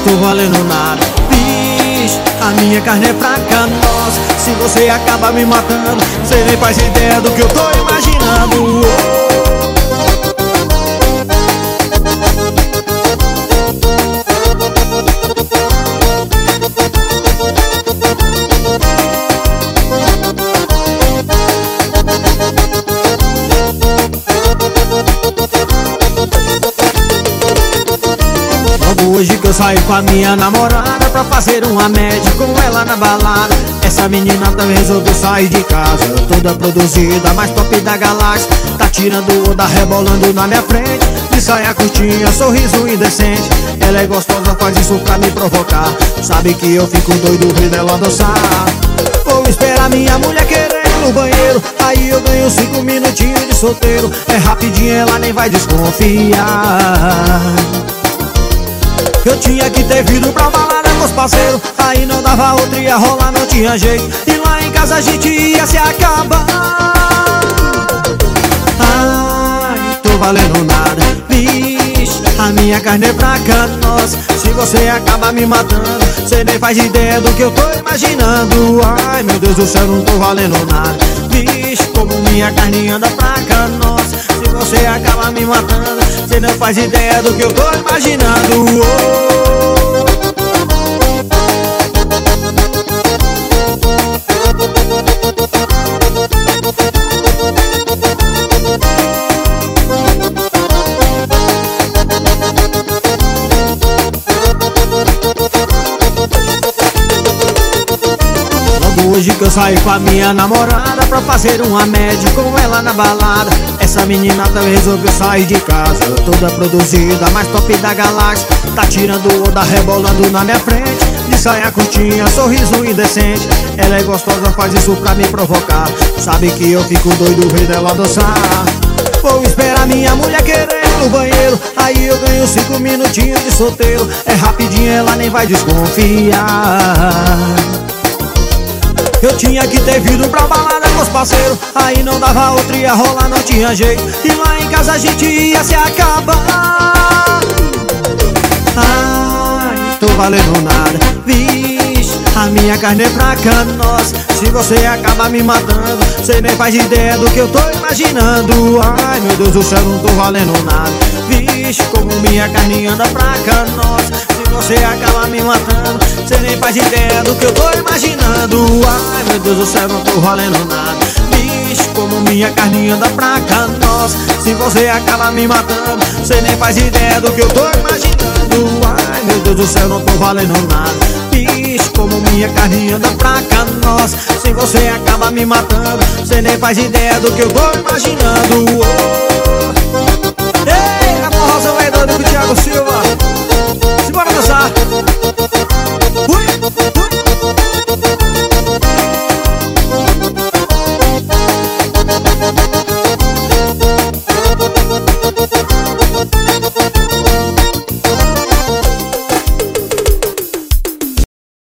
tô valendo nada. Vixe, a minha carne é fraca, nossa. Se você acaba me matando, cê nem faz ideia do que eu tô imaginando. Hoje que eu saí com a minha namorada pra fazer uma média com ela na balada. Essa menina também resolveu sair de casa, toda produzida, mais top da galáxia. Tá tirando onda, rebolando na minha frente, de saia curtinha, sorriso indecente. Ela é gostosa, faz isso pra me provocar. Sabe que eu fico doido vendo ela dançar. Vou esperar minha mulher querer ir no banheiro, aí eu ganho 5 minutinhos de solteiro. É rapidinho, ela nem vai desconfiar. Eu tinha que ter vindo pra balada com os parceiros, aí não dava outra, ia rolar, não tinha jeito. E lá em casa a gente ia se acabar. Ai, tô valendo nada. Vixe, a minha carne é fraca, nossa. Se você acaba me matando, cê nem faz ideia do que eu tô imaginando. Ai, meu Deus do céu, não tô valendo nada. Vixe, como minha carne anda fraca, nossa. Se você acaba me matando, cê não faz ideia do que eu tô imaginando. Hoje que eu saí com a minha namorada pra fazer uma média com ela na balada. Essa menina também resolveu sair de casa, toda produzida, mais top da galáxia. Tá tirando onda, rebolando na minha frente, de saia curtinha, sorriso indecente. Ela é gostosa, faz isso pra me provocar. Sabe que eu fico doido vendo ela dançar. Vou esperar minha mulher querer ir no banheiro, aí eu ganho 5 minutinhos de solteiro. É rapidinho, ela nem vai desconfiar. Eu tinha que ter vindo pra balada com os parceiros, aí não dava outra, ia rolar, não tinha jeito. E lá em casa a gente ia se acabar. Ai, tô valendo nada. Vixe, a minha carne é fraca, nossa. Se você acaba me matando, cê nem faz ideia do que eu tô imaginando. Ai, meu Deus do céu, não tô valendo nada. Vixe, como minha carne anda fraca, nossa. Se você acaba me matando, cê nem faz ideia do que eu tô imaginando. Ai, meu Deus do céu, não tô valendo nada. Vixe, como minha carne anda fraca, nossa. Se você acaba me matando, cê nem faz ideia do que eu tô imaginando. Ai, meu Deus do céu, não tô valendo nada. Vixe, como minha carne anda fraca, nossa. Se você acaba me matando, cê nem faz ideia do que eu tô imaginando. Ei, a porra é doido com o Thiago Silva.